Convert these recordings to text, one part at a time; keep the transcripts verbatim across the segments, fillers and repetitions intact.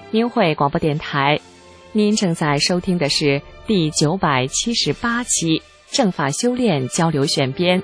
明慧广播电台，您正在收听的是第九百七十八期正法修炼交流选编。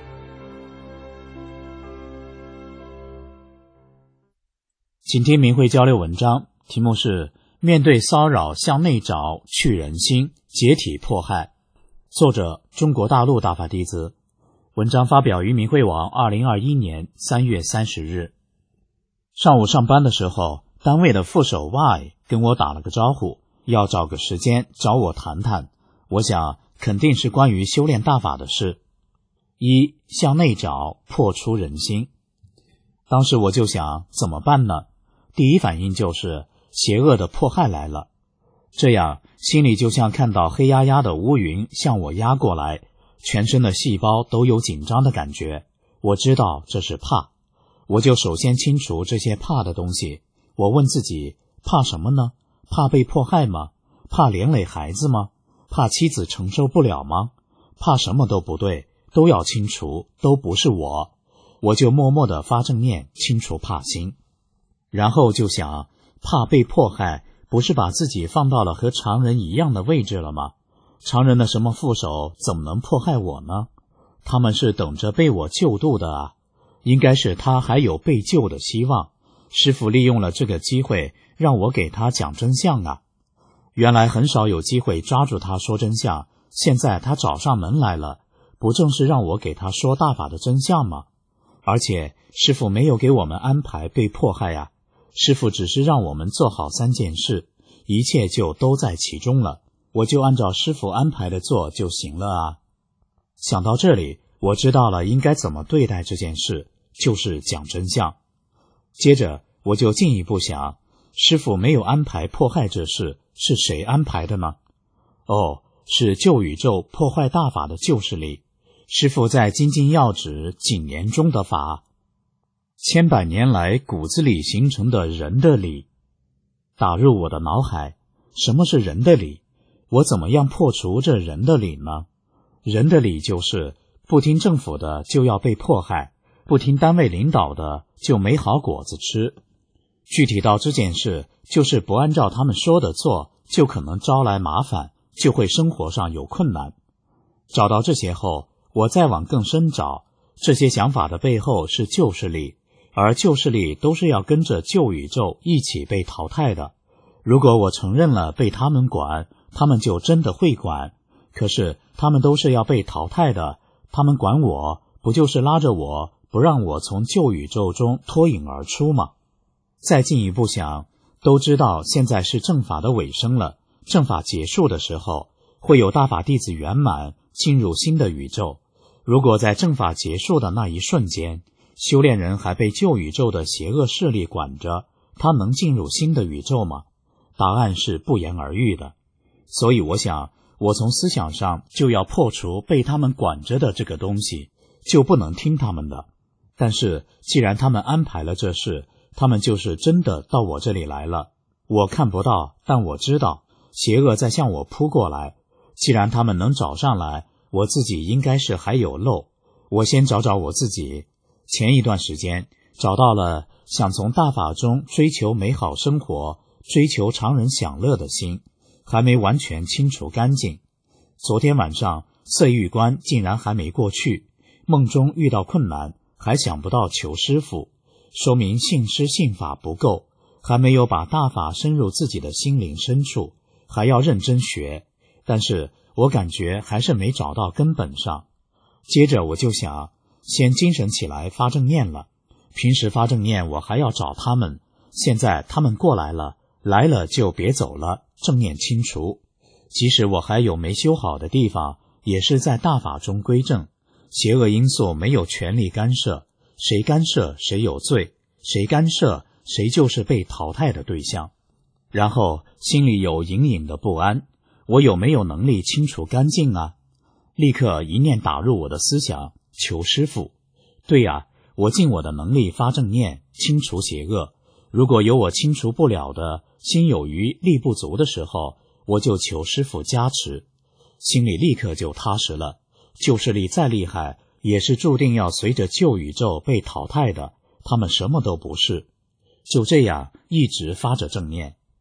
请听明慧交流文章，题目是面对骚扰向内找，去人心，解体迫害。作者中国大陆大法弟子。文章发表于明慧网二零二一年三月三十日。上午上班的时候，单位的副手 Y 跟我打了个招呼，要找个时间找我谈谈。我想肯定是关于修炼大法的事。一，向内找，破除人心。当时我就想怎么办呢？第一反应就是邪恶的迫害来了，这样心里就像看到黑压压的乌云向我压过来，全身的细胞都有紧张的感觉。我知道这是怕，我就首先清除这些怕的东西。我问自己，怕什么呢？怕被迫害吗？怕连累孩子吗？怕妻子承受不了吗？怕什么都不对，都要清除，都不是我。我就默默地发正念，清除怕心。然后就想，怕被迫害，不是把自己放到了和常人一样的位置了吗？常人的什么副手怎么能迫害我呢？他们是等着被我救度的啊，应该是他还有被救的希望。师父利用了这个机会，让我给他讲真相啊。原来很少有机会抓住他说真相，现在他找上门来了，不正是让我给他说大法的真相吗？而且师父没有给我们安排被迫害啊，师父只是让我们做好三件事，一切就都在其中了，我就按照师父安排的做就行了啊。想到这里，我知道了应该怎么对待这件事，就是讲真相。接着我就进一步想，师父没有安排迫害这事，是谁安排的呢？哦，是旧宇宙破坏大法的旧势力。师父在精进要旨谨言中的法，千百年来骨子里形成的人的理，打入我的脑海。什么是人的理？我怎么样破除这人的理呢？人的理就是不听政府的就要被迫害，不听单位领导的就没好果子吃。具体到这件事，就是不按照他们说的做，就可能招来麻烦，就会生活上有困难。找到这些后，我再往更深找，这些想法的背后是旧势力，而旧势力都是要跟着旧宇宙一起被淘汰的。如果我承认了被他们管，他们就真的会管。可是他们都是要被淘汰的，他们管我，不就是拉着我，不让我从旧宇宙中脱颖而出吗？再进一步想，都知道现在是正法的尾声了，正法结束的时候，会有大法弟子圆满进入新的宇宙。如果在正法结束的那一瞬间，修炼人还被旧宇宙的邪恶势力管着，他能进入新的宇宙吗？答案是不言而喻的。所以我想，我从思想上就要破除被他们管着的这个东西，就不能听他们的。但是既然他们安排了这事，他们就是真的到我这里来了。我看不到，但我知道邪恶在向我扑过来。既然他们能找上来，我自己应该是还有漏。我先找找我自己。前一段时间找到了想从大法中追求美好生活，追求常人享乐的心，还没完全清除干净。昨天晚上色欲关竟然还没过去，梦中遇到困难，还想不到求师父，说明信师信法不够，还没有把大法深入自己的心灵深处，还要认真学。但是我感觉还是没找到根本上。接着我就想，先精神起来发正念了。平时发正念我还要找他们，现在他们过来了，来了就别走了，正念清除。即使我还有没修好的地方，也是在大法中归正。邪恶因素没有权利干涉，谁干涉谁有罪，谁干涉谁就是被淘汰的对象。然后心里有隐隐的不安，我有没有能力清除干净啊？立刻一念打入我的思想，求师父。对呀，我尽我的能力发正念，清除邪恶。如果有我清除不了的，心有余力不足的时候，我就求师父加持，心里立刻就踏实了。旧势力再厉害，也是注定要随着旧宇宙被淘汰的，他们什么都不是。就这样一直发着正念，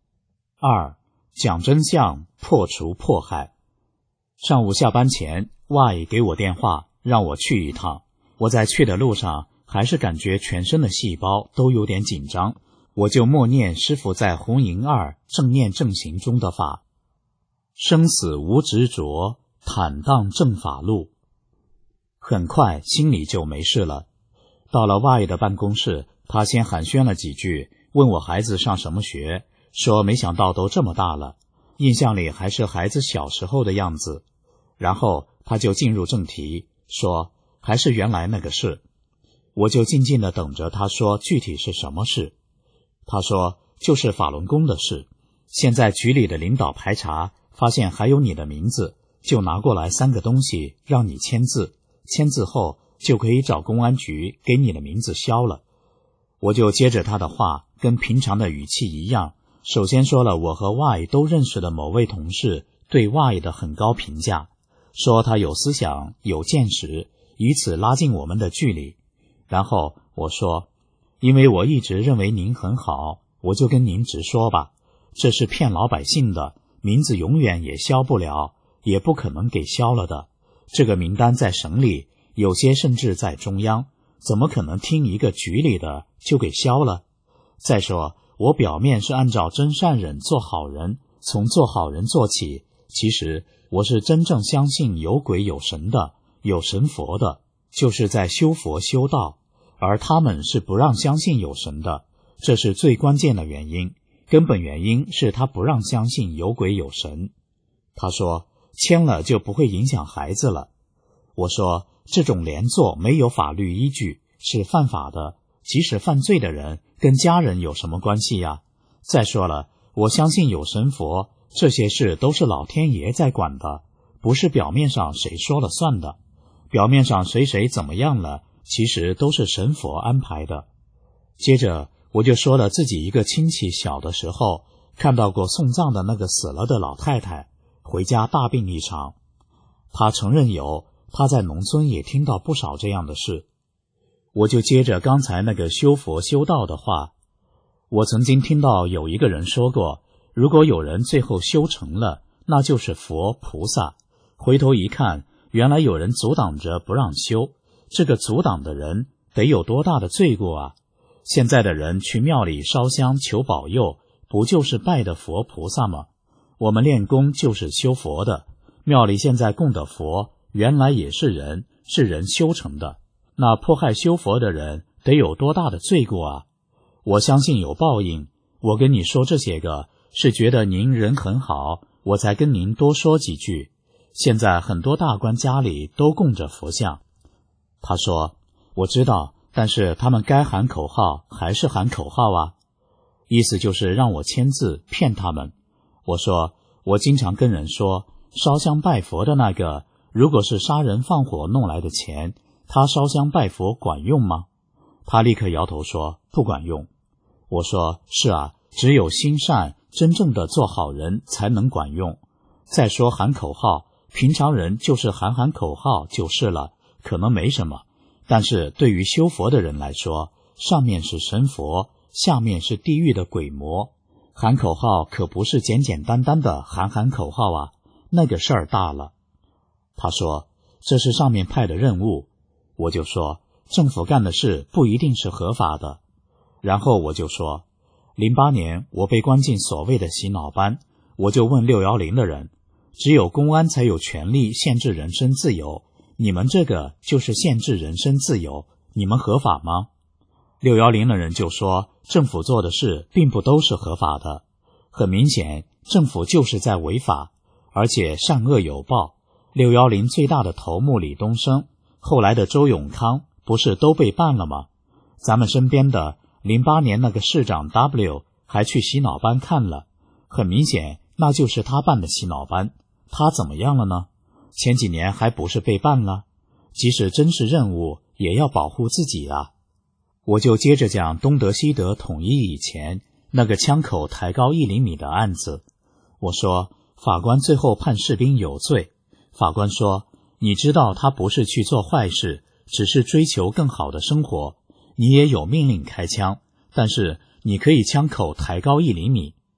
二、讲真相，破除迫害。上午下班前 Y 给我电话让我去一趟，我在去的路上还是感觉全身的细胞都有点紧张，我就默念师父在红银二正念正行中的法：生死无执着，坦荡正法路。很快心里就没事了。到了 Y 的办公室，他先寒暄了几句，问我孩子上什么学，说没想到都这么大了，印象里还是孩子小时候的样子。然后他就进入正题，说还是原来那个事。我就静静地等着他说具体是什么事。他说就是法轮功的事，现在局里的领导排查，发现还有你的名字，就拿过来三个东西让你签字，签字后就可以找公安局给你的名字消了。我就接着他的话，跟平常的语气一样，首先说了我和 Y 都认识的某位同事对 Y 的很高评价，说他有思想有见识，以此拉近我们的距离。然后我说，因为我一直认为您很好，我就跟您直说吧，这是骗老百姓的，名字永远也消不了，也不可能给消了的。这个名单在省里，有些甚至在中央，怎么可能听一个局里的就给消了？再说我表面是按照真善忍做好人，从做好人做起，其实我是真正相信有鬼有神的，有神佛的，就是在修佛修道，而他们是不让相信有神的，这是最关键的原因，根本原因是他不让相信有鬼有神。他说签了就不会影响孩子了。我说这种连坐没有法律依据，是犯法的，即使犯罪的人跟家人有什么关系呀？再说了，我相信有神佛，这些事都是老天爷在管的，不是表面上谁说了算的。表面上谁谁怎么样了，其实都是神佛安排的。接着我就说了自己一个亲戚小的时候看到过送葬的那个死了的老太太，回家大病一场。他承认有，他在农村也听到不少这样的事。我就接着刚才那个修佛修道的话，我曾经听到有一个人说过，如果有人最后修成了，那就是佛菩萨。回头一看，原来有人阻挡着不让修，这个阻挡的人得有多大的罪过啊！现在的人去庙里烧香求保佑，不就是拜的佛菩萨吗？我们练功就是修佛的，庙里现在供的佛原来也是人，是人修成的，那迫害修佛的人得有多大的罪过啊！我相信有报应，我跟你说这些个是觉得您人很好，我才跟您多说几句。现在很多大官家里都供着佛像。他说我知道，但是他们该喊口号还是喊口号啊，意思就是让我签字骗他们。我说我经常跟人说，烧香拜佛的那个如果是杀人放火弄来的钱，他烧香拜佛管用吗？他立刻摇头说不管用。我说是啊，只有心善，真正的做好人才能管用。再说喊口号，平常人就是喊喊口号就是了，可能没什么，但是对于修佛的人来说，上面是神佛，下面是地狱的鬼魔，喊口号可不是简简单单的喊喊口号啊，那个事儿大了。他说这是上面派的任务。我就说政府干的事不一定是合法的。然后我就说零八年我被关进所谓的洗脑班，我就问六一零的人，只有公安才有权利限制人身自由，你们这个就是限制人身自由，你们合法吗？六一零的人就说政府做的事并不都是合法的，很明显政府就是在违法，而且善恶有报。六一零最大的头目李东生，后来的周永康不是都被办了吗？咱们身边的零八年那个市长 W 还去洗脑班看了，很明显那就是他办的洗脑班。他怎么样了呢？前几年还不是被办了？即使真是任务，也要保护自己啊。我就接着讲东德西德统一以前那个枪口抬高一厘米的案子。我说法官最后判士兵有罪，法官说你知道他不是去做坏事，只是追求更好的生活，你也有命令开枪，但是你可以枪口抬高一厘米。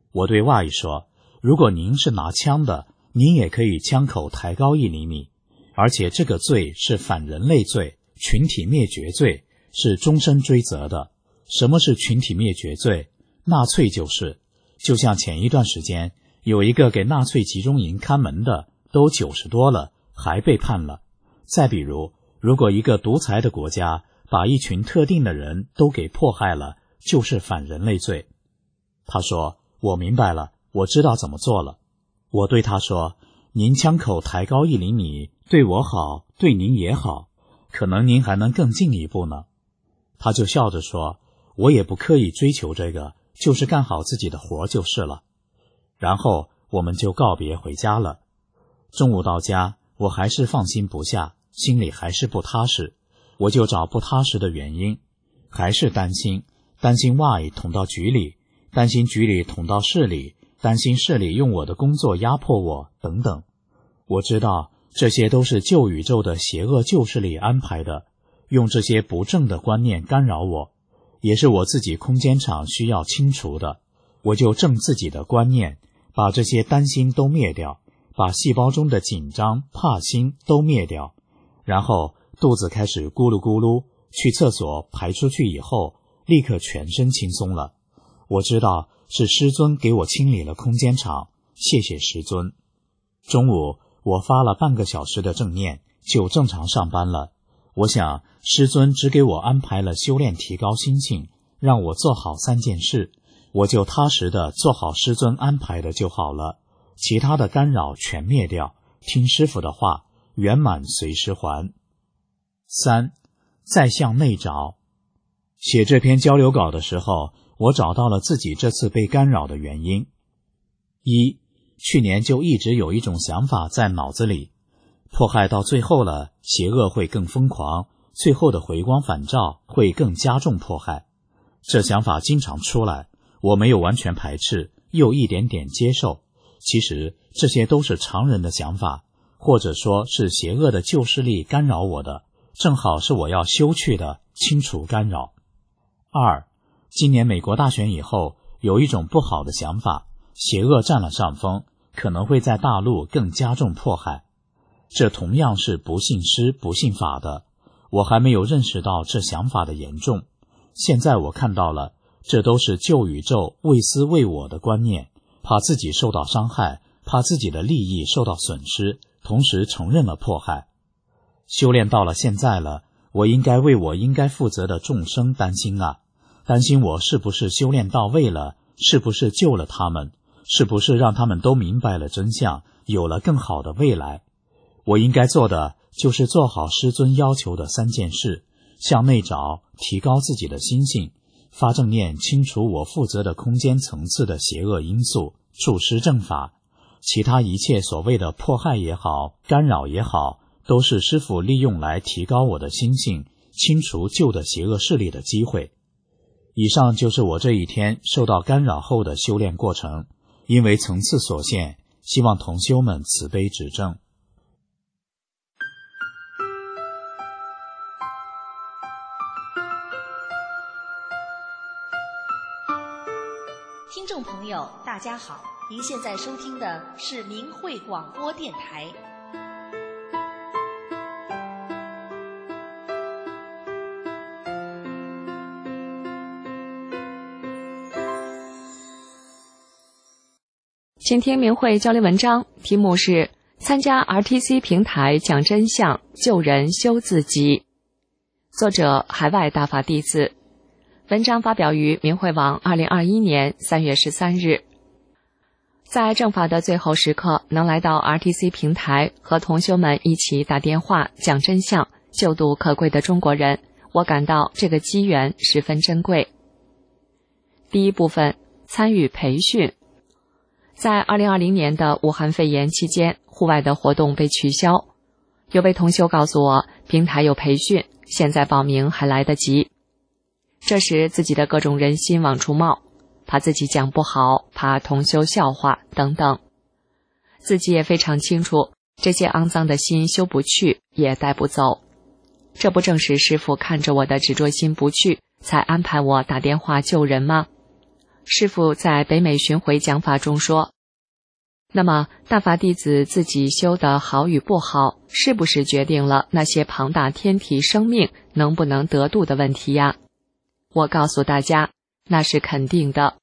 我对 Y 说，如果您是拿枪的，您也可以枪口抬高一厘米，而且这个罪是反人类罪，群体灭绝罪，是终身追责的。什么是群体灭绝罪？纳粹就是。就像前一段时间有一个给纳粹集中营看门的，都九十多了，还被判了。再比如，如果一个独裁的国家把一群特定的人都给迫害了，就是反人类罪。他说，我明白了，我知道怎么做了。我对他说，您枪口抬高一厘米，对我好，对您也好，可能您还能更进一步呢。他就笑着说，我也不刻意追求这个，就是干好自己的活就是了。然后我们就告别回家了。中午到家，我还是放心不下，心里还是不踏实，我就找不踏实的原因，还是担心，担心 Y 捅到局里，担心局里捅到市里，担心市里用我的工作压迫我，等等。我知道这些都是旧宇宙的邪恶旧势力安排的，用这些不正的观念干扰我，也是我自己空间场需要清除的。我就正自己的观念，把这些担心都灭掉，把细胞中的紧张怕心都灭掉，然后肚子开始咕噜咕噜，去厕所排出去以后，立刻全身轻松了。我知道是师尊给我清理了空间场，谢谢师尊。中午我发了半个小时的正念，就正常上班了。我想师尊只给我安排了修炼提高心性，让我做好三件事，我就踏实的做好师尊安排的就好了，其他的干扰全灭掉，听师父的话，圆满随时还。三，再向内找。写这篇交流稿的时候，我找到了自己这次被干扰的原因。一，去年就一直有一种想法在脑子里，迫害到最后了，邪恶会更疯狂，最后的回光返照会更加重迫害。这想法经常出来，我没有完全排斥，又一点点接受。其实这些都是常人的想法，或者说是邪恶的旧势力干扰我的，正好是我要修去的，清除干扰。二，今年美国大选以后，有一种不好的想法，邪恶占了上风，可能会在大陆更加重迫害。这同样是不信师不信法的，我还没有认识到这想法的严重。现在我看到了，这都是旧宇宙为私为我的观念，怕自己受到伤害，怕自己的利益受到损失，同时承认了迫害。修炼到了现在了，我应该为我应该负责的众生担心啊，担心我是不是修炼到位了，是不是救了他们，是不是让他们都明白了真相，有了更好的未来。我应该做的就是做好师尊要求的三件事，向内找，提高自己的心性，发正念，清除我负责的空间层次的邪恶因素，助师正法。其他一切所谓的迫害也好，干扰也好，都是师父利用来提高我的心性，清除旧的邪恶势力的机会。以上就是我这一天受到干扰后的修炼过程，因为层次所限，希望同修们慈悲指正。 听众朋友大家好，您现在收听的是明慧广播电台。 请听明慧交流文章，题目是参加 R T C 平台讲真相，救人修自己，作者海外大法弟子。文章发表于明慧网二零二一年三月十三日。在正法的最后时刻，能来到 R T C 平台和同修们一起打电话讲真相，救度可贵的中国人，我感到这个机缘十分珍贵。第一部分，参与培训。在二零二零年的武汉肺炎期间，户外的活动被取消。有位同修告诉我，平台有培训，现在报名还来得及。这时自己的各种人心往出冒，怕自己讲不好，怕同修笑话等等。自己也非常清楚，这些肮脏的心修不去，也带不走。这不正是师父看着我的执着心不去，才安排我打电话救人吗？ 师父在北美巡回讲法中说，那么大法弟子自己修的好与不好，是不是决定了那些庞大天体生命能不能得度的问题呀？我告诉大家，那是肯定的。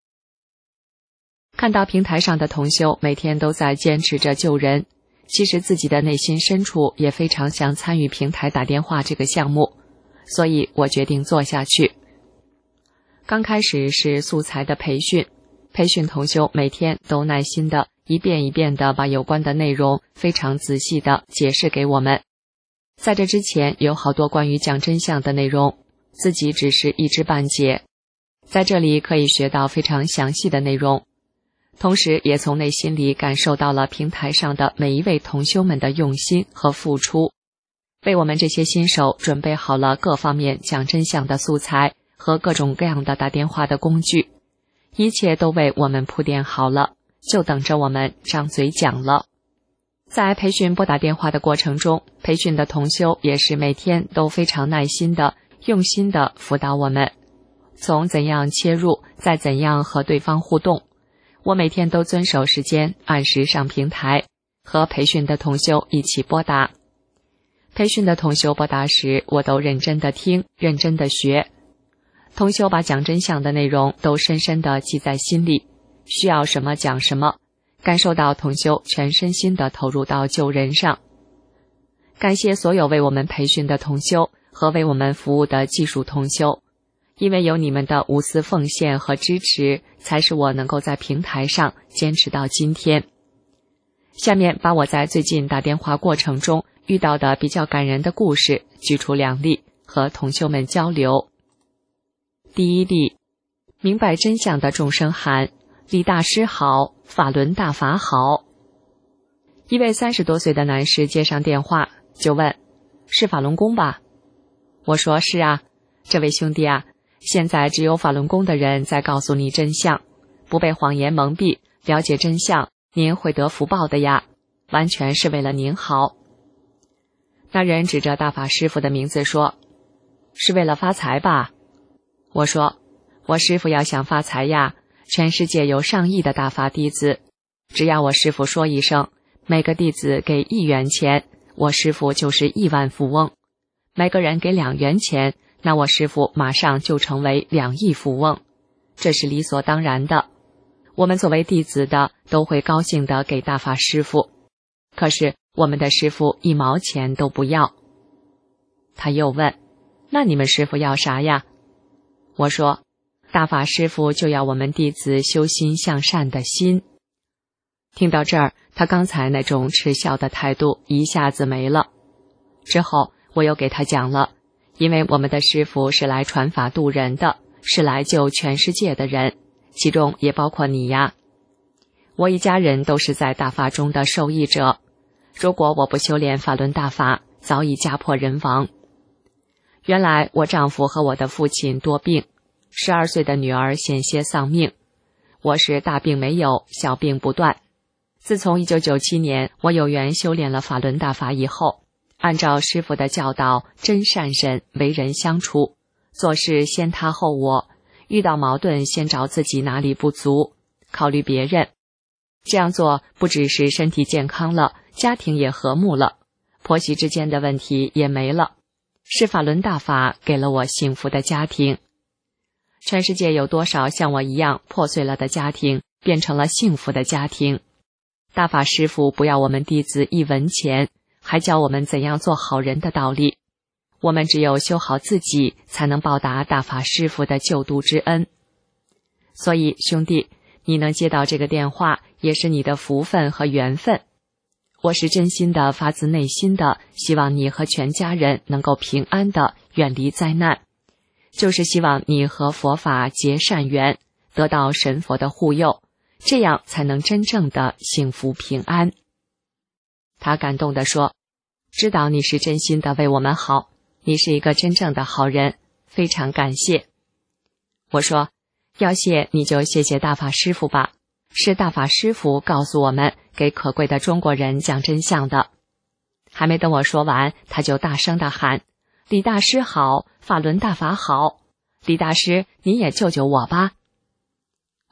看到平台上的同修每天都在坚持着救人，其实自己的内心深处也非常想参与平台打电话这个项目，所以我决定做下去。刚开始是素材的培训，培训同修每天都耐心的一遍一遍的把有关的内容非常仔细的解释给我们。在这之前有好多关于讲真相的内容，自己只是一知半解，在这里可以学到非常详细的内容，同时也从内心里感受到了平台上的每一位同修们的用心和付出，为我们这些新手准备好了各方面讲真相的素材和各种各样的打电话的工具，一切都为我们铺垫好了，就等着我们张嘴讲了。在培训拨打电话的过程中，培训的同修也是每天都非常耐心的用心的辅导我们，从怎样切入，再怎样和对方互动，我每天都遵守时间，按时上平台，和培训的同修一起拨打。培训的同修拨打时，我都认真的听，认真的学。同修把讲真相的内容都深深的记在心里，需要什么讲什么，感受到同修全身心的投入到救人上。感谢所有为我们培训的同修和为我们服务的技术同修，因为有你们的无私奉献和支持，才使我能够在平台上坚持到今天。下面把我在最近打电话过程中遇到的比较感人的故事举出两例，和同修们交流。第一例，明白真相的众生喊，李大师好，法轮大法好。一位三十多岁的男士接上电话就问，是法轮功吧？我说是啊。这位兄弟啊，现在只有法轮功的人在告诉你真相，不被谎言蒙蔽，了解真相，您会得福报的呀，完全是为了您好。那人指着大法师父的名字说，是为了发财吧？我说，我师父要想发财呀，全世界有上亿的大法弟子，只要我师父说一声，每个弟子给一元钱，我师父就是亿万富翁，每个人给两元钱，那我师父马上就成为两亿富翁，这是理所当然的。我们作为弟子的都会高兴地给大法师父，可是我们的师父一毛钱都不要。他又问，那你们师父要啥呀？我说，大法师父就要我们弟子修心向善的心。听到这儿，他刚才那种嗤笑的态度一下子没了。之后我又给他讲了，因为我们的师父是来传法度人的，是来救全世界的人，其中也包括你呀。我一家人都是在大法中的受益者，如果我不修炼法轮大法，早已家破人亡。原来我丈夫和我的父亲多病，十二岁的女儿险些丧命，我是大病没有，小病不断。自从一九九七年我有缘修炼了法轮大法以后，按照师父的教导，真善忍，为人相处，做事先他后我，遇到矛盾先找自己哪里不足，考虑别人。这样做不只是身体健康了，家庭也和睦了，婆媳之间的问题也没了，是法轮大法给了我幸福的家庭。全世界有多少像我一样破碎了的家庭变成了幸福的家庭？大法师父不要我们弟子一文钱，还教我们怎样做好人的道理。我们只有修好自己，才能报答大法师父的救度之恩。所以兄弟，你能接到这个电话，也是你的福分和缘分。我是真心的，发自内心的希望你和全家人能够平安的远离灾难，就是希望你和佛法结善缘，得到神佛的护佑，这样才能真正的幸福平安。他感动地说，知道你是真心的为我们好，你是一个真正的好人，非常感谢。我说，要谢你就谢谢大法师父吧，是大法师父告诉我们给可贵的中国人讲真相的。还没等我说完，他就大声地喊，李大师好，法轮大法好，李大师您也救救我吧。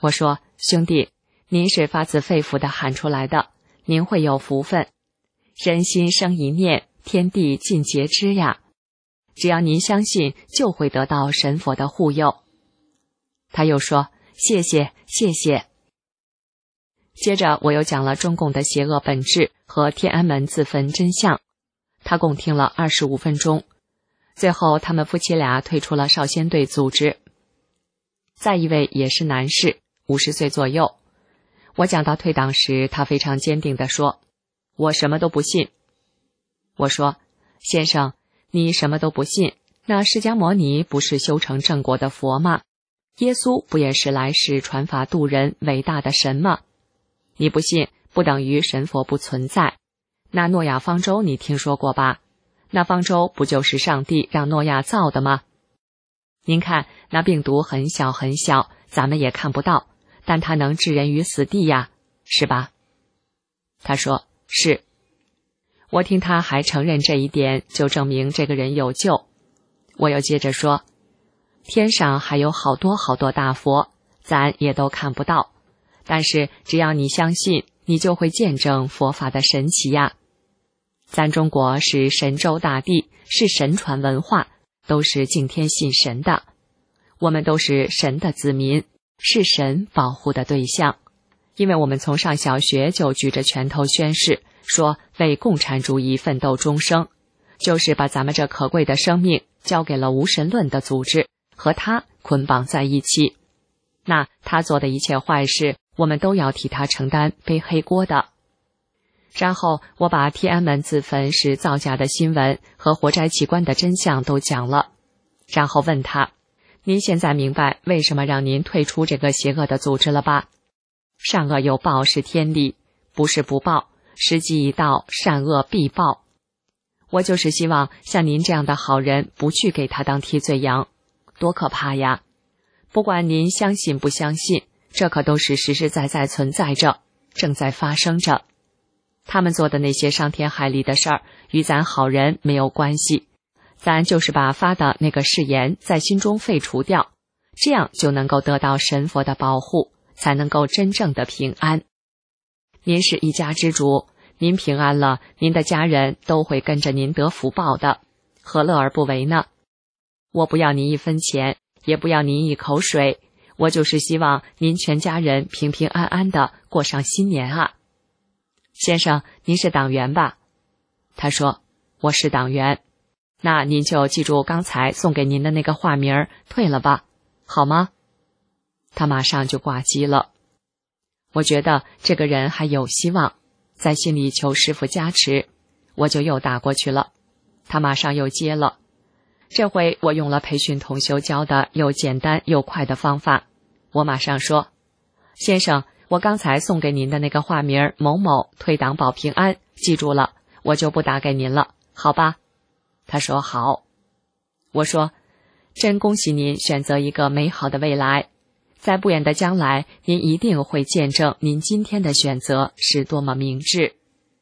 我说，兄弟，您是发自肺腑的喊出来的，您会有福分。人心生一念，天地尽皆知呀。只要您相信，就会得到神佛的护佑。他又说，谢谢谢谢。接着我又讲了中共的邪恶本质和天安门自焚真相，他共听了二十五分钟。最后他们夫妻俩退出了少先队组织。再一位也是男士，五十岁左右。我讲到退党时，他非常坚定地说，我什么都不信。我说，先生，你什么都不信，那释迦牟尼不是修成正果的佛吗？耶稣不也是来世传法度人伟大的神吗？你不信，不等于神佛不存在。那诺亚方舟你听说过吧？那方舟不就是上帝让诺亚造的吗？您看，那病毒很小很小，咱们也看不到，但它能置人于死地呀，是吧？他说，是。我听他还承认这一点，就证明这个人有救。我又接着说，天上还有好多好多大佛，咱也都看不到，但是只要你相信，你就会见证佛法的神奇呀。咱中国是神州大地，是神传文化，都是敬天信神的，我们都是神的子民，是神保护的对象。因为我们从上小学就举着拳头宣誓，说为共产主义奋斗终生，就是把咱们这可贵的生命交给了无神论的组织，和他捆绑在一起。那他做的一切坏事，我们都要替他承担背黑锅的。然后我把天安门自焚是造假的新闻和活摘器官的真相都讲了，然后问他，您现在明白为什么让您退出这个邪恶的组织了吧？善恶有报是天理，不是不报，时机一到，善恶必报。我就是希望像您这样的好人不去给他当替罪羊，多可怕呀！不管您相信不相信，这可都是实实在在存在着，正在发生着。他们做的那些伤天害理的事儿，与咱好人没有关系，咱就是把发的那个誓言在心中废除掉，这样就能够得到神佛的保护，才能够真正的平安。您是一家之主，您平安了，您的家人都会跟着您得福报的，何乐而不为呢？我不要您一分钱，也不要您一口水，我就是希望您全家人平平安安的过上新年啊。先生，您是党员吧？他说，我是党员。那您就记住刚才送给您的那个化名，退了吧，好吗？他马上就挂机了。我觉得这个人还有希望，在心里求师父加持，我就又打过去了。他马上又接了。这回我用了培训同修教的又简单又快的方法，我马上说，先生，我刚才送给您的那个化名某某退党保平安，记住了，我就不打给您了，好吧？他说好。我说，真恭喜您选择一个美好的未来，在不远的将来，您一定会见证您今天的选择是多么明智。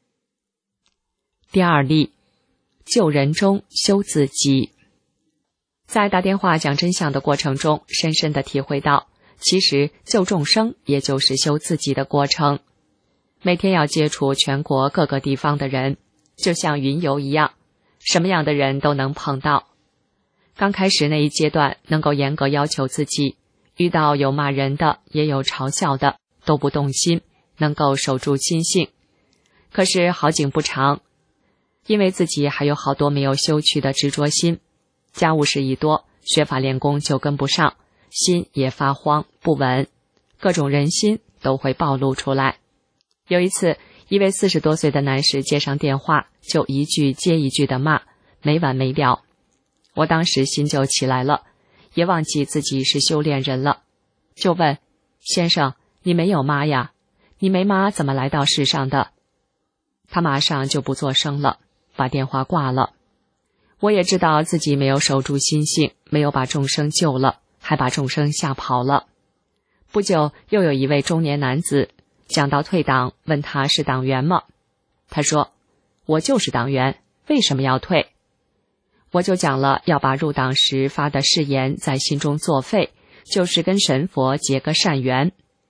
第二例，救人中修自己。在打电话讲真相的过程中，深深地体会到，其实救众生也就是修自己的过程。每天要接触全国各个地方的人，就像云游一样，什么样的人都能碰到。刚开始那一阶段能够严格要求自己，遇到有骂人的，也有嘲笑的，都不动心，能够守住心性。可是好景不长，因为自己还有好多没有修去的执着心，家务事一多，学法练功就跟不上，心也发慌不稳，各种人心都会暴露出来。有一次，一位四十多岁的男士接上电话，就一句接一句的骂，没完没了。我当时心就起来了，也忘记自己是修炼人了，就问，先生，你没有妈呀？你没妈怎么来到世上的？他马上就不作声了，把电话挂了。我也知道自己没有守住心性，没有把众生救了，还把众生吓跑了。不久，又有一位中年男子讲到退党，问他是党员吗？他说，我就是党员，为什么要退？我就讲了要把入党时发的誓言在心中作废，就是跟神佛结个善缘，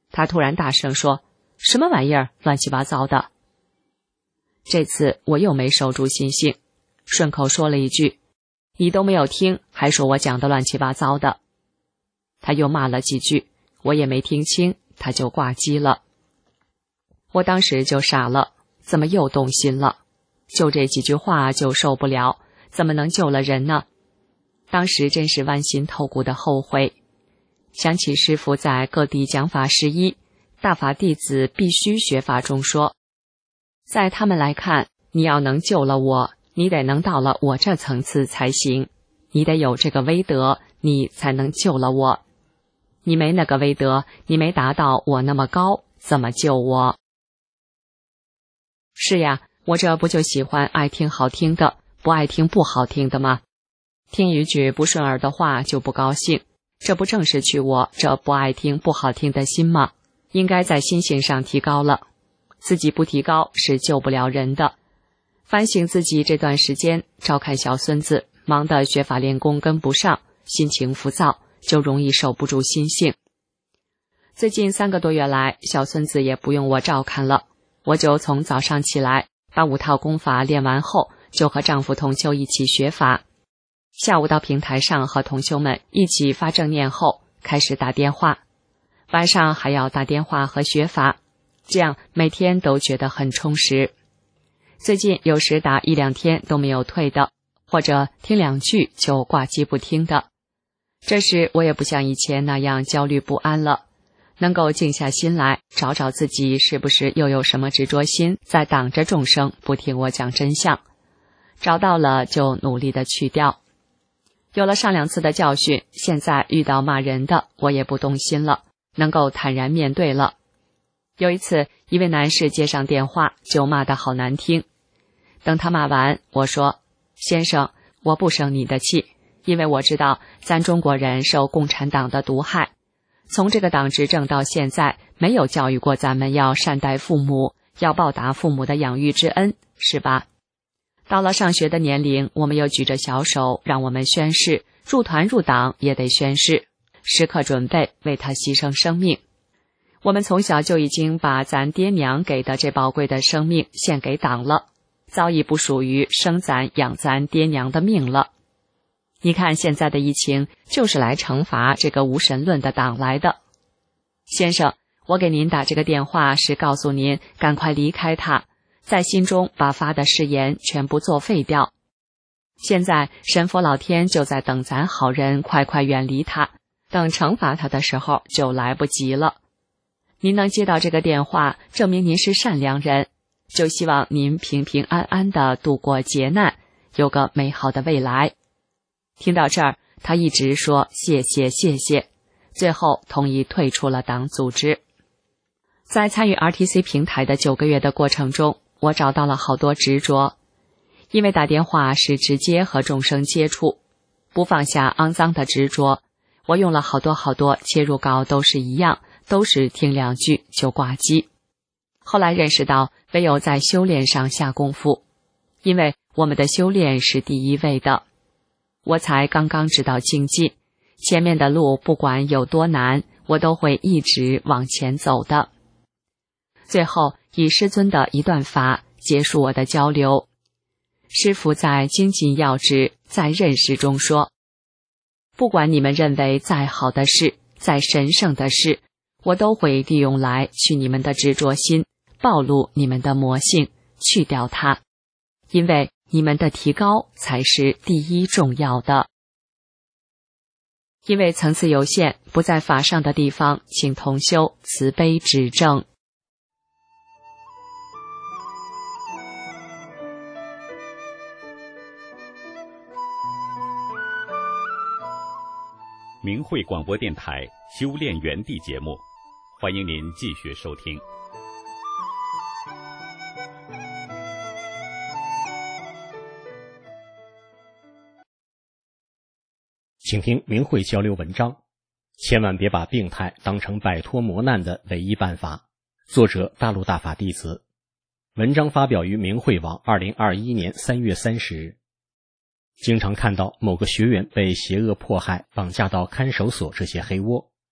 他突然大声说：“什么玩意儿，乱七八糟的！”这次我又没守住心性，顺口说了一句：“你都没有听，还说我讲的乱七八糟的。”他又骂了几句，我也没听清，他就挂机了。我当时就傻了，怎么又动心了？就这几句话就受不了，怎么能救了人呢？当时真是剜心透骨的后悔。想起师父在各地讲法十一，大法弟子必须学法中说，在他们来看，你要能救了我，你得能到了我这层次才行，你得有这个威德，你才能救了我。你没那个威德，你没达到我那么高，怎么救我？是呀，我这不就喜欢爱听好听的，不爱听不好听的吗？听一句不顺耳的话就不高兴，这不正是取我这不爱听不好听的心吗？应该在心性上提高了，自己不提高是救不了人的。反省自己这段时间，照看小孙子，忙得学法练功跟不上，心情浮躁，就容易守不住心性。最近三个多月来，小孙子也不用我照看了，我就从早上起来，把五套功法练完后，就和丈夫同修一起学法。下午到平台上和同修们一起发正念后，开始打电话。晚上还要打电话和学法，这样每天都觉得很充实。最近有时打一两天都没有退的，或者听两句就挂机不听的。这时我也不像以前那样焦虑不安了，能够静下心来，找找自己是不是又有什么执着心在挡着众生不听我讲真相。找到了就努力的去掉。有了上两次的教训，现在遇到骂人的我也不动心了，能够坦然面对了。有一次一位男士接上电话就骂得好难听，等他骂完，我说：“先生，我不生你的气，因为我知道咱中国人受共产党的毒害，从这个党执政到现在，没有教育过咱们要善待父母，要报答父母的养育之恩，是吧？到了上学的年龄，我们又举着小手让我们宣誓，入团入党也得宣誓，时刻准备为他牺牲生命。我们从小就已经把咱爹娘给的这宝贵的生命献给党了，早已不属于生咱养咱爹娘的命了。你看现在的疫情就是来惩罚这个无神论的党来的。先生，我给您打这个电话是告诉您赶快离开他，在心中把发的誓言全部作废掉。现在神佛老天就在等咱好人快快远离他，等惩罚他的时候就来不及了。您能接到这个电话，证明您是善良人，就希望您平平安安地度过劫难，有个美好的未来。听到这儿，他一直说谢谢谢谢，最后同意退出了党组织。在参与 R T C 平台的九个月的过程中，我找到了好多执着，因为打电话是直接和众生接触，不放下肮脏的执着，我用了好多好多切入稿都是一样，都是听两句就挂机。后来认识到唯有在修炼上下功夫，因为我们的修炼是第一位的。我才刚刚知道精进，前面的路不管有多难，我都会一直往前走的。最后以师尊的一段法结束我的交流。师父在精进要旨在认识中说，不管你们认为再好的事，再神圣的事，我都会利用来去你们的执着心，暴露你们的魔性，去掉它，因为你们的提高才是第一重要的。因为层次有限，不在法上的地方，请同修慈悲指正。 明慧广播电台修炼园地节目，欢迎您继续收听。 请听明慧交流文章，千万别把病态当成摆脱磨难的唯一办法。作者大陆大法弟子，文章发表于明慧网二零二一年三月三十日。经常看到某个学员被邪恶迫害，绑架到看守所这些黑窝，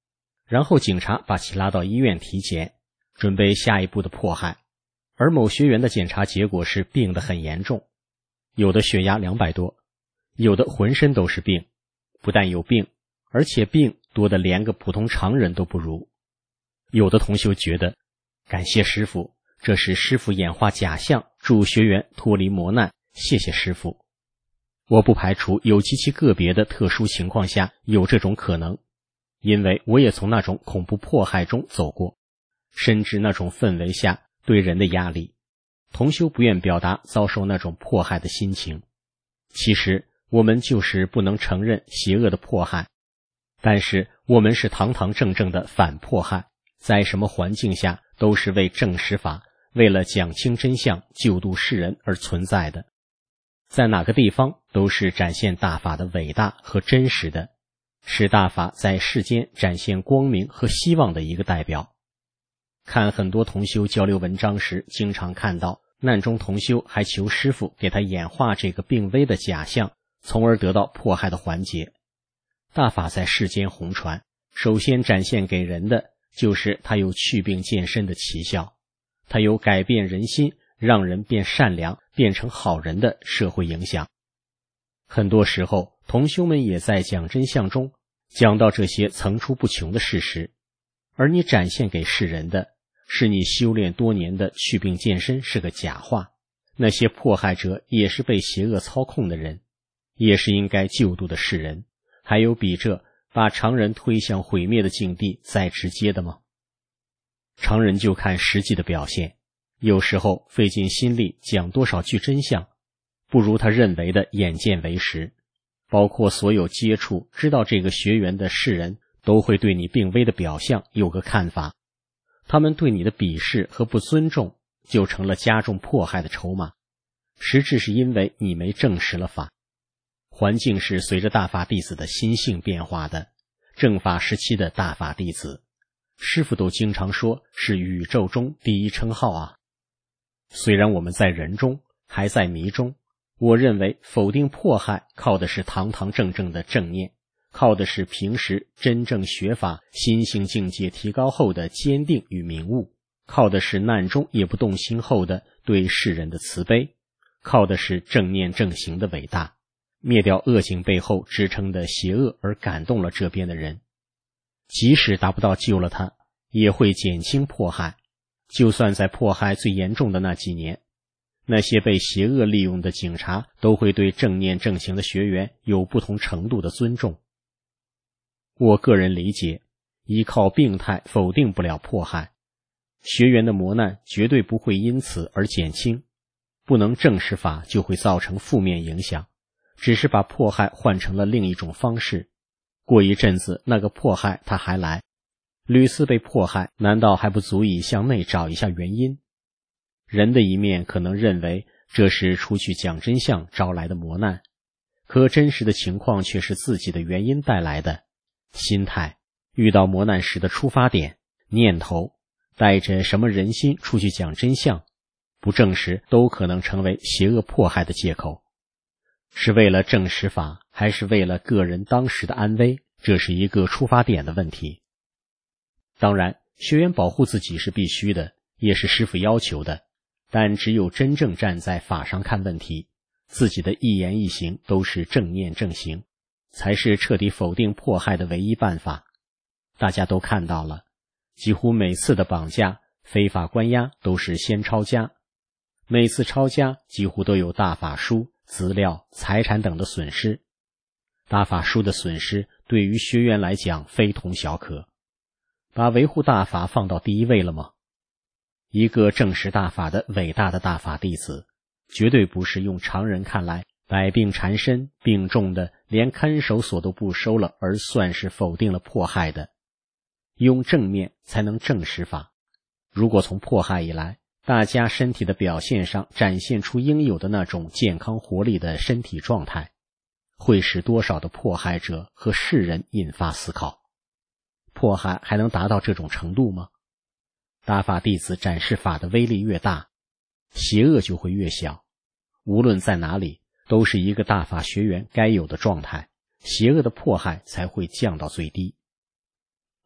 然后警察把其拉到医院体检，准备下一步的迫害。而某学员的检查结果是病得很严重，有的血压两百多，有的浑身都是病，不但有病，而且病多得连个普通常人都不如。有的同修觉得，感谢师父，这是师父演化假象，助学员脱离磨难，谢谢师父。我不排除有极其个别的特殊情况下有这种可能，因为我也从那种恐怖迫害中走过，深知那种氛围下对人的压力，同修不愿表达遭受那种迫害的心情。其实我们就是不能承认邪恶的迫害，但是我们是堂堂正正的反迫害，在什么环境下都是为正实法，为了讲清真相，救度世人而存在的，在哪个地方都是展现大法的伟大和真实的，是大法在世间展现光明和希望的一个代表。看很多同修交流文章时，经常看到难中同修还求师父给他演化这个病危的假象，从而得到迫害的缓解。大法在世间红传，首先展现给人的就是它有祛病健身的奇效，它有改变人心，让人变善良，变成好人的社会影响。很多时候同修们也在讲真相中讲到这些层出不穷的事实，而你展现给世人的是你修炼多年的祛病健身是个假话，那些迫害者也是被邪恶操控的人，也是应该救度的世人，还有比这把常人推向毁灭的境地再直接的吗？常人就看实际的表现，有时候费尽心力讲多少句真相，不如他认为的眼见为实。包括所有接触知道这个学员的世人都会对你病危的表象有个看法，他们对你的鄙视和不尊重就成了加重迫害的筹码，实质是因为你没证实了法。环境是随着大法弟子的心性变化的，正法时期的大法弟子，师父都经常说是宇宙中第一称号啊。虽然我们在人中，还在迷中，我认为否定迫害靠的是堂堂正正的正念，靠的是平时真正学法心性境界提高后的坚定与明悟，靠的是难中也不动心后的对世人的慈悲，靠的是正念正行的伟大，灭掉恶境背后支撑的邪恶而感动了这边的人。即使达不到救了他，也会减轻迫害。就算在迫害最严重的那几年，那些被邪恶利用的警察都会对正念正行的学员有不同程度的尊重。我个人理解，依靠病态否定不了迫害，学员的磨难绝对不会因此而减轻，不能证实法就会造成负面影响，只是把迫害换成了另一种方式。过一阵子那个迫害他还来，屡次被迫害，难道还不足以向内找一下原因？人的一面可能认为这是出去讲真相招来的磨难，可真实的情况却是自己的原因带来的。心态，遇到磨难时的出发点，念头，带着什么人心出去讲真相，不证实都可能成为邪恶迫害的借口。是为了证实法，还是为了个人当时的安危，这是一个出发点的问题。当然，学员保护自己是必须的，也是师父要求的，但只有真正站在法上看问题，自己的一言一行都是正念正行，才是彻底否定迫害的唯一办法。大家都看到了，几乎每次的绑架、非法关押都是先抄家，每次抄家几乎都有大法书、资料、财产等的损失。大法书的损失对于学员来讲非同小可，把维护大法放到第一位了吗？一个证实大法的伟大的大法弟子，绝对不是用常人看来百病缠身、病重的连看守所都不收了而算是否定了迫害的。用正面才能证实法。如果从迫害以来，大家身体的表现上展现出应有的那种健康活力的身体状态，会使多少的迫害者和世人引发思考。迫害还能达到这种程度吗？大法弟子展示法的威力越大，邪恶就会越小。无论在哪里，都是一个大法学员该有的状态，邪恶的迫害才会降到最低。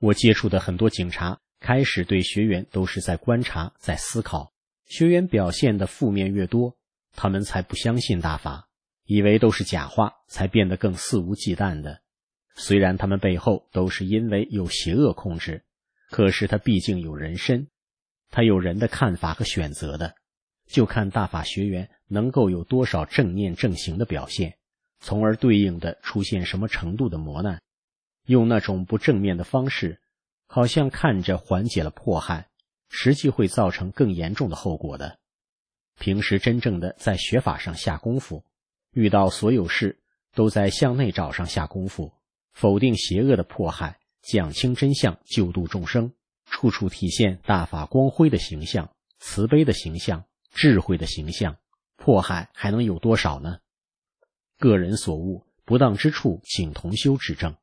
我接触的很多警察开始对学员都是在观察，在思考，学员表现的负面越多，他们才不相信大法，以为都是假话，才变得更肆无忌惮的。虽然他们背后都是因为有邪恶控制，可是他毕竟有人身，他有人的看法和选择的，就看大法学员能够有多少正念正行的表现，从而对应的出现什么程度的磨难。用那种不正面的方式，好像看着缓解了迫害，实际会造成更严重的后果的。平时真正的在学法上下功夫，遇到所有事都在向内找上下功夫，否定邪恶的迫害，讲清真相，救度众生，处处体现大法光辉的形象，慈悲的形象，智慧的形象，迫害还能有多少呢？个人所悟，不当之处，请同修指正。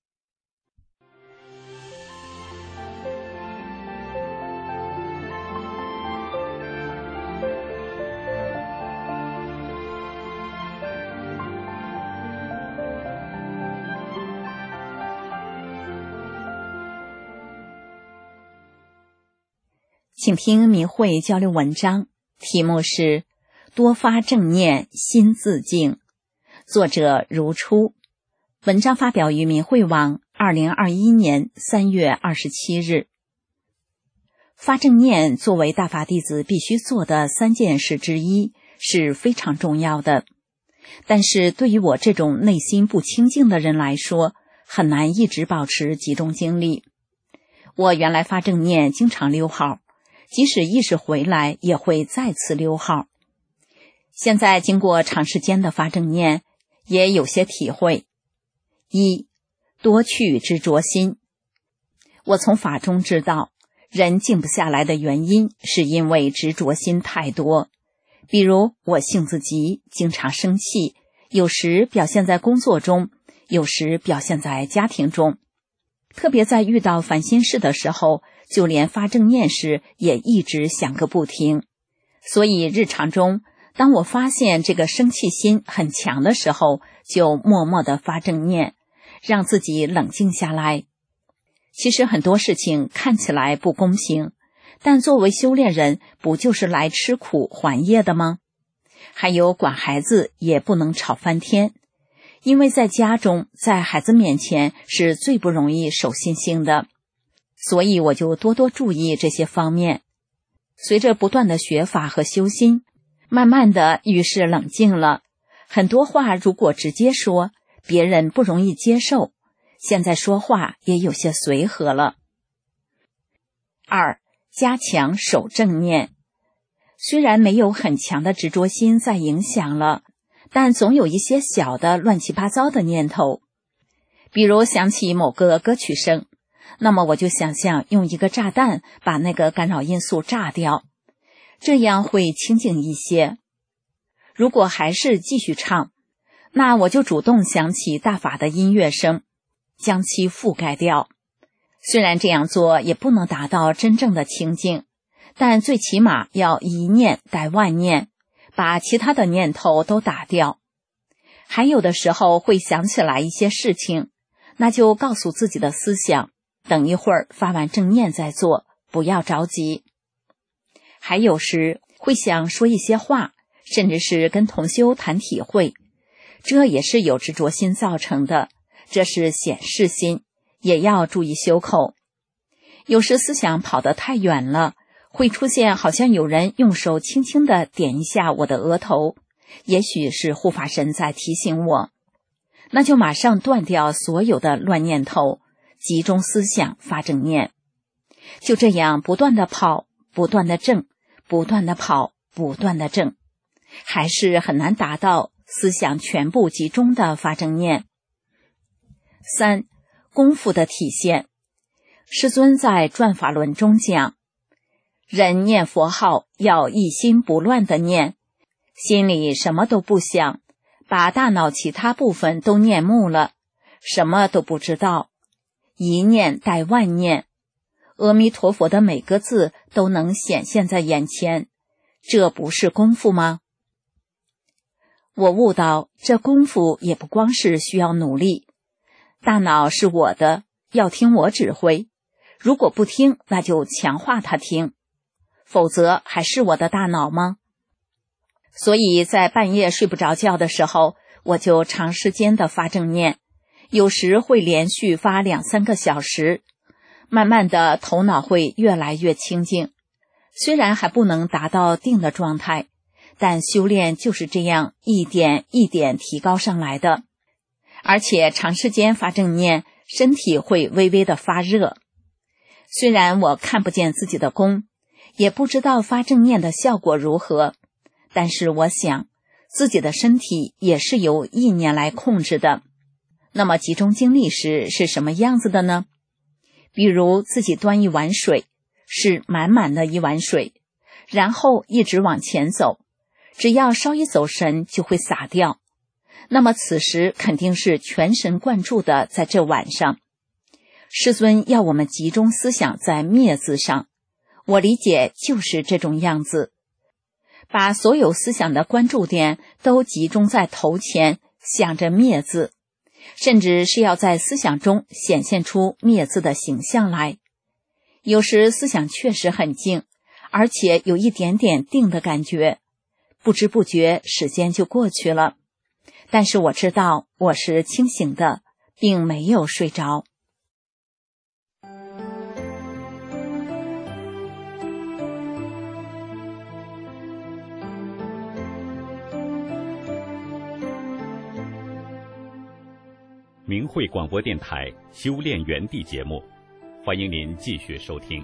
请听明慧交流文章，题目是多发正念心自净，作者如初。文章发表于明慧网二零二一年三月二十七日。发正念作为大法弟子必须做的三件事之一，是非常重要的。但是对于我这种内心不清净的人来说，很难一直保持集中精力。我原来发正念经常溜号，即使意识回来也会再次溜号。现在经过长时间的发正念，也有些体会。一、多去执着心。我从法中知道，人静不下来的原因是因为执着心太多。比如我性子急，经常生气，有时表现在工作中，有时表现在家庭中。特别在遇到烦心事的时候，就连发正念时也一直想个不停。所以日常中，当我发现这个生气心很强的时候，就默默地发正念，让自己冷静下来。其实很多事情看起来不公平，但作为修炼人，不就是来吃苦还业的吗？还有管孩子也不能吵翻天，因为在家中，在孩子面前是最不容易守信心的。所以我就多多注意这些方面。随着不断的学法和修心，慢慢的遇事冷静了，很多话如果直接说，别人不容易接受，现在说话也有些随和了。二、加强守正念。虽然没有很强的执着心在影响了，但总有一些小的乱七八糟的念头。比如想起某个歌曲声，那么我就想象用一个炸弹把那个干扰因素炸掉，这样会清静一些。如果还是继续唱，那我就主动想起大法的音乐声，将其覆盖掉。虽然这样做也不能达到真正的清静，但最起码要一念带万念，把其他的念头都打掉。还有的时候会想起来一些事情，那就告诉自己的思想，等一会儿发完正念再做，不要着急。还有时会想说一些话，甚至是跟同修谈体会，这也是有执着心造成的，这是显示心，也要注意修口。有时思想跑得太远了，会出现好像有人用手轻轻地点一下我的额头，也许是护法神在提醒我，那就马上断掉所有的乱念头，集中思想发正念。就这样不断地跑，不断地正，不断地跑，不断地正，还是很难达到思想全部集中的发正念。三、功夫的体现。师尊在转法轮中讲，人念佛号要一心不乱的念，心里什么都不想，把大脑其他部分都念木了，什么都不知道，一念带万念，阿弥陀佛的每个字都能显现在眼前，这不是功夫吗？我悟到，这功夫也不光是需要努力，大脑是我的，要听我指挥， 如果不听，那就强化他听，否则还是我的大脑吗？所以在半夜睡不着觉的时候，我就长时间的发正念，有时会连续发两三个小时，慢慢的头脑会越来越清静。虽然还不能达到定的状态，但修炼就是这样一点一点提高上来的。而且长时间发正念，身体会微微的发热。虽然我看不见自己的功，也不知道发正念的效果如何，但是我想自己的身体也是由意念来控制的。那么集中精力时是什么样子的呢？比如自己端一碗水，是满满的一碗水，然后一直往前走，只要稍一走神就会洒掉。那么此时肯定是全神贯注的在这碗上。师尊要我们集中思想在灭字上，我理解就是这种样子，把所有思想的关注点都集中在头前，想着灭字，甚至是要在思想中显现出灭字的形象来。有时思想确实很静，而且有一点点定的感觉，不知不觉时间就过去了。但是我知道我是清醒的，并没有睡着。 明慧广播电台修炼园地节目，欢迎您继续收听。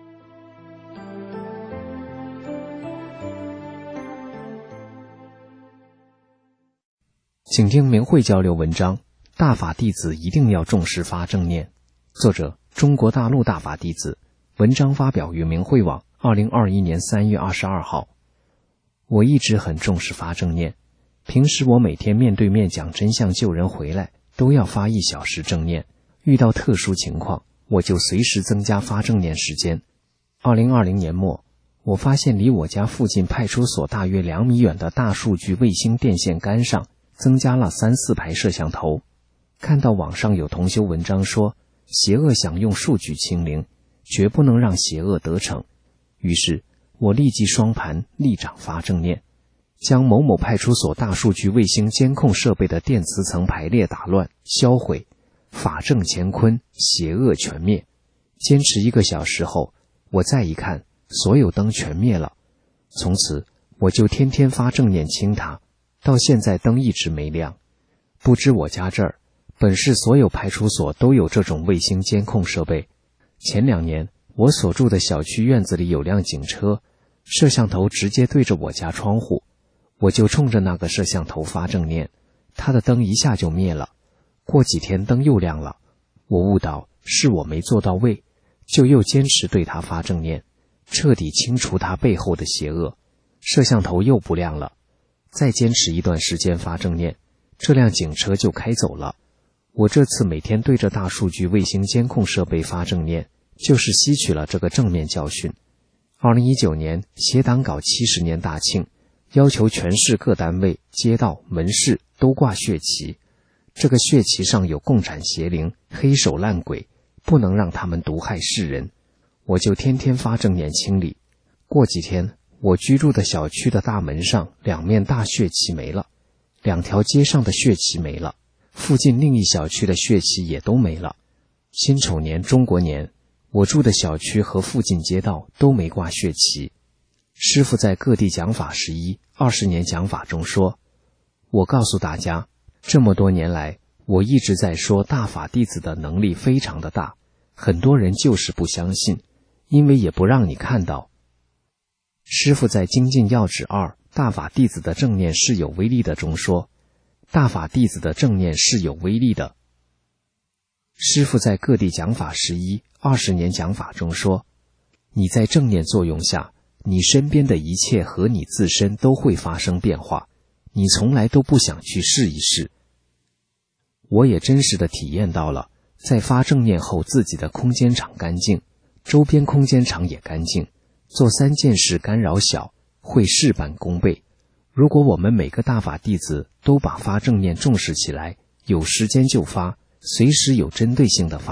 请听明慧交流文章：大法弟子一定要重视发正念。作者：中国大陆大法弟子。文章发表于明慧网，二零二一年三月二十二号。我一直很重视发正念，平时我每天面对面讲真相救人回来，都要发一小时正念。遇到特殊情况，我就随时增加发正念时间。二零二零年末，我发现离我家附近派出所大约两米远的大数据卫星电线杆上增加了三四排摄像头。看到网上有同修文章说，邪恶想用数据清零，绝不能让邪恶得逞。于是我立即双盘立掌发正念，将某某派出所大数据卫星监控设备的电磁层排列打乱销毁，法正乾坤，邪恶全灭。坚持一个小时后，我再一看，所有灯全灭了。从此我就天天发正念清它，到现在灯一直没亮。不知我家这儿本市所有派出所都有这种卫星监控设备。前两年我所住的小区院子里有辆警车，摄像头直接对着我家窗户，我就冲着那个摄像头发正念，它的灯一下就灭了。过几天灯又亮了，我悟到是我没做到位，就又坚持对它发正念，彻底清除它背后的邪恶。摄像头又不亮了，再坚持一段时间发正念，这辆警车就开走了。我这次每天对着大数据卫星监控设备发正念，就是吸取了这个正面教训。二零一九年协党搞七十年大庆，要求全市各单位、街道、门市都挂血旗，这个血旗上有共产邪灵、黑手烂鬼，不能让他们毒害世人。我就天天发正念清理。过几天，我居住的小区的大门上两面大血旗没了，两条街上的血旗没了，附近另一小区的血旗也都没了。辛丑年中国年，我住的小区和附近街道都没挂血旗。师父在各地讲法十一、二十年讲法中说，我告诉大家，这么多年来，我一直在说大法弟子的能力非常的大，很多人就是不相信，因为也不让你看到。师父在精进要旨二大法弟子的正念是有威力的中说，大法弟子的正念是有威力的。师父在各地讲法十一、二十年讲法中说，你在正念作用下，你身边的一切和你自身都会发生变化，你从来都不想去试一试。我也真实的体验到了，在发正念后自己的空间场干净，周边空间场也干净，做三件事干扰小，会事半功倍。如果我们每个大法弟子都把发正念重视起来，有时间就发，随时有针对性的发，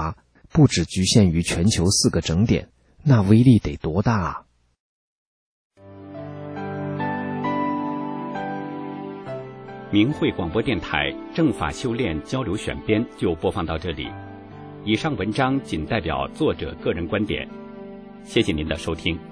不只局限于全球四个整点，那威力得多大啊！ 明慧广播电台正法修炼交流选编就播放到这里，以上文章仅代表作者个人观点，谢谢您的收听。